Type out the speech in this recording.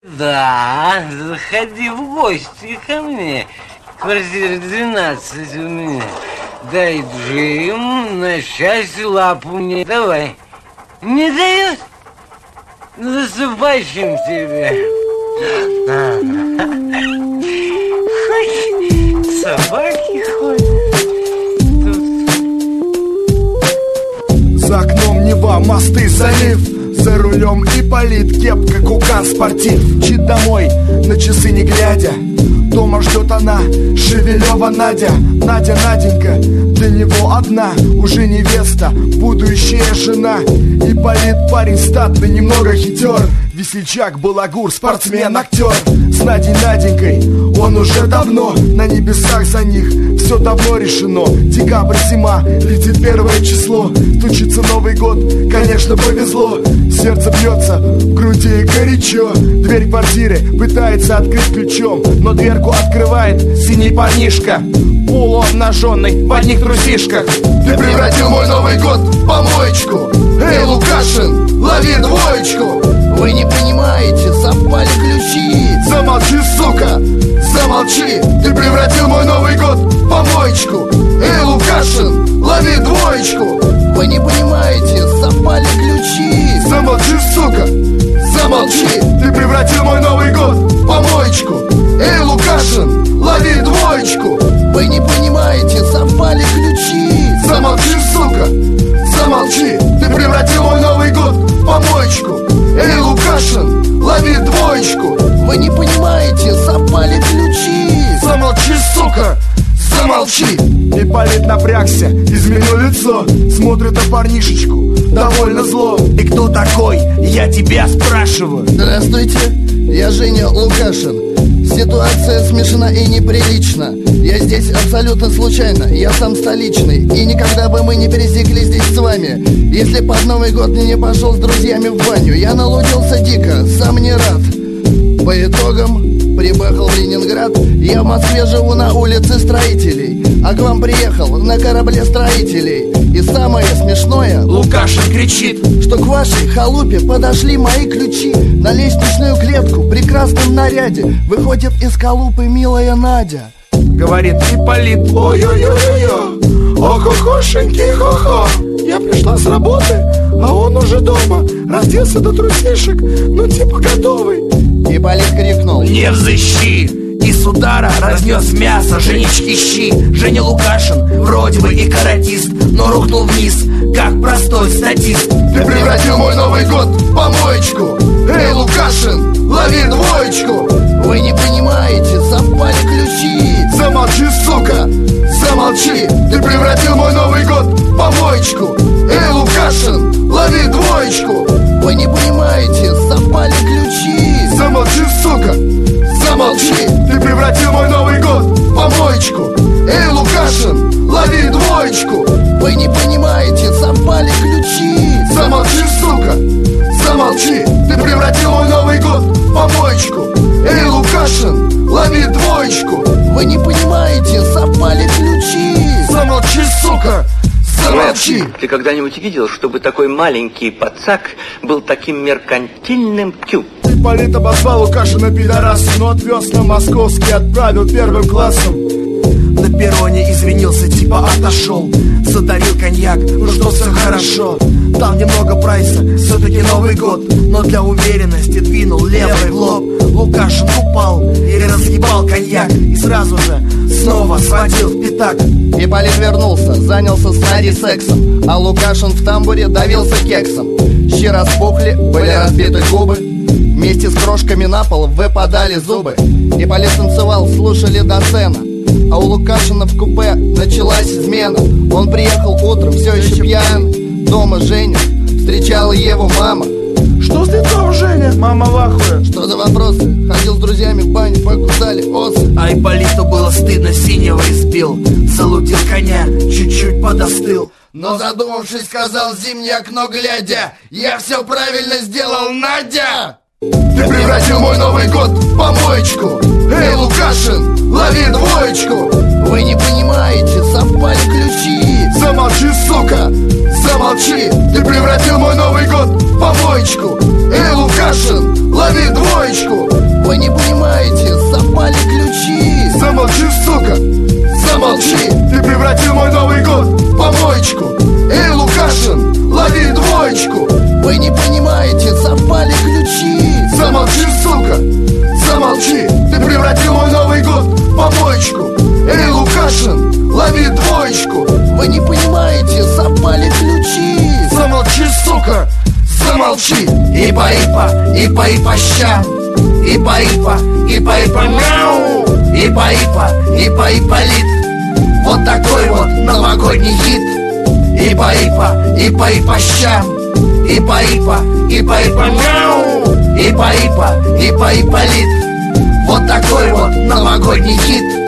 Да, заходи в гости ко мне. Квартира 12 у меня. Дай Джим на счастье лапу мне. Давай. Не дает? Засыпающим тебе. Хоть собаки ходят. За окном Нева, мосты, залив. За рулем Ипполит, кепка, кукан, спортив. Чит домой, на часы не глядя. Дома ждет она, Шевелева Надя. Надя, Наденька, для него одна. Уже невеста, будущая жена. Ипполит парень статный, немного хитер. Весельчак, балагур, спортсмен, актер. С Надей, Наденькой он уже давно на небесах за них. Все давно решено. Декабрь, зима, летит 1 число. Стучится Новый год, конечно, повезло. Сердце бьется, в груди горячо. Дверь квартиры пытается открыть ключом, но дверку открывает синий парнишка, полуобнаженный в одних трусишках. Ты превратил мой Новый год в помоечку. Эй, Лукашин, лови двоечку. Вы не понимаете, совпали ключи. Замолчи, сука, замолчи. Ты превратил мой Новый год в помоечку. Эй, Лукашин, лови двоечку. Вы не понимаете, совпали ключи. Замолчи, сука, замолчи. Ты превратил мой Новый год в помоечку. Эй, Лукашин, лови двоечку. Вы не понимаете, совпали ключи. Замолчи, сука, замолчи. Ты превратил мой Новый год в помоечку. Эй, Лукашин, лови двоечку. Вы не понимаете, совпали ключи. Замолчи, сука, замолчи. Ипполит напрягся, изменил лицо. Смотрит на парнишечку, довольно зло. И кто такой? Я тебя спрашиваю. Здравствуйте, я Женя Лукашин. Ситуация смешана и неприлична. Я здесь абсолютно случайно, я сам столичный. И никогда бы мы не пересеклись здесь с вами, если под Новый год не пошел с друзьями в баню. Я налудился дико, сам не рад. По итогам приехал в Ленинград. Я в Москве живу на улице Строителей, а к вам приехал на корабле строителей. И самое смешное, Лукашин кричит, что к вашей халупе подошли мои ключи. На лестничную клетку в прекрасном наряде выходит из халупы милая Надя. Говорит Ипполит, ой-ой-ой-ой, ох-охошенький, хо-хо. Я пришла с работы, а он уже дома. Разделся до трусишек, ну типа готовый. Ипполит крикнул, не взыщи. И с удара разнес мясо Женечки щи. Женя Лукашин, вроде бы и каратист, но рухнул вниз, как простой статист. Ты превратил мой Новый год в помоечку. Эй, Лукашин, лови двоечку. Вы не понимаете, совпали ключи. Замолчи, сука, замолчи. Ты превратил мой Новый год в помоечку. Эй, Лукашин, лови двоечку. Вы не понимаете, совпали ключи. Замолчи, сука, замолчи. Ты превратил мой Новый год в помоечку. Эй, Лукашин, лови двоечку. Вы не понимаете, совпали ключи. Замолчи, сука, замолчи. Ты превратил мой Новый год в помоечку. Эй, Лукашин, лови двоечку. Вы не понимаете, совпали ключи. Замолчи, сука, замолчи. Ты когда-нибудь видел, чтобы такой маленький пацак был таким меркантильным? Тю. Ипполит обозвал Лукашина пидорасом, но отвез на московский, отправил 1 классом. На перроне извинился, типа отошел. Задарил коньяк, ну что, все хорошо. Дал немного прайса, все-таки Новый год. Но для уверенности двинул левой в лоб. Лукашин упал и разъебал коньяк. И сразу же снова сводил в пятак. Ипполит вернулся, занялся с Надей сексом, а Лукашин в тамбуре давился кексом. Щи распухли, были разбиты губы. Вместе с крошками на пол выпадали зубы. Ипполит танцевал, слушали до сцена. А у Лукашина в купе началась измена. Он приехал утром, все еще пьян. Дома Женя встречала Еву мама. Что с лицом, Женя? Мама в ахуе. Что за вопросы? Ходил с друзьями в баню, покусали осы. А Ипполиту было стыдно, синего избил. Залудил коня, чуть-чуть подостыл. Но задумавшись, сказал в зимнее окно глядя: я все правильно сделал, Надя! Ты превратил мой Новый год в помоечку. Эй, Лукашин, лови двоечку. Вы не понимаете, совпали ключи. Замолчи, сука, замолчи. Ты превратил мой Новый год в помоечку. Эй, Лукашин, лови двоечку. Замолчи, сука, замолчи. Ты превратил мой Новый год в помоечку. Эй, Лукашин, лови двоечку. Вы не понимаете, запали ключи. Замолчи, сука, замолчи. И по щам. И по мяу. И по Ипполит. Вот такой вот новогодний хит. И по щам. И по мяу. И по Ипполит. Вот такой вот новогодний хит.